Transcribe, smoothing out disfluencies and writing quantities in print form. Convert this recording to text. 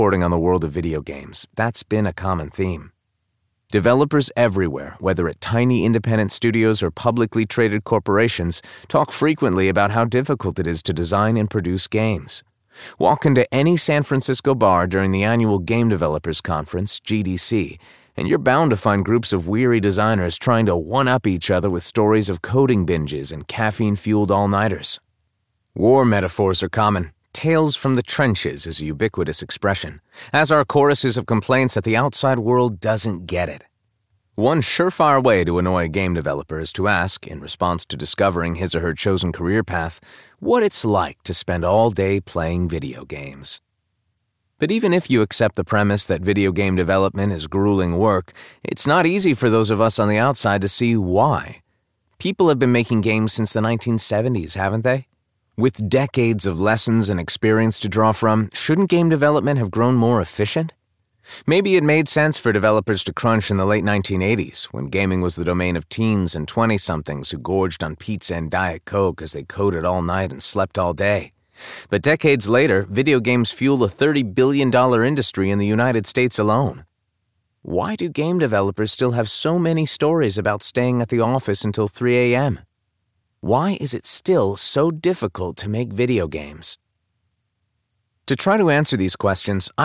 reporting on the world of video games, that's been a common theme. Developers everywhere, whether at tiny independent studios or publicly traded corporations, talk frequently about how difficult it is to design and produce games. Walk into any San Francisco bar during the annual Game Developers Conference, GDC, and you're bound to find groups of weary designers trying to one-up each other with stories of coding binges and caffeine-fueled all-nighters. War metaphors are common. Tales from the trenches is a ubiquitous expression, as are choruses of complaints that the outside world doesn't get it. One surefire way to annoy a game developer is to ask, in response to discovering his or her chosen career path, what it's like to spend all day playing video games. But even if you accept the premise that video game development is grueling work, it's not easy for those of us on the outside to see why. People have been making games since the 1970s, haven't they? With decades of lessons and experience to draw from, shouldn't game development have grown more efficient? Maybe it made sense for developers to crunch in the late 1980s, when gaming was the domain of teens and 20-somethings who gorged on pizza and Diet Coke as they coded all night and slept all day. But decades later, video games fuel a $30 billion industry in the United States alone. Why do game developers still have so many stories about staying at the office until 3 a.m.? Why is it still so difficult to make video games? To try to answer these questions,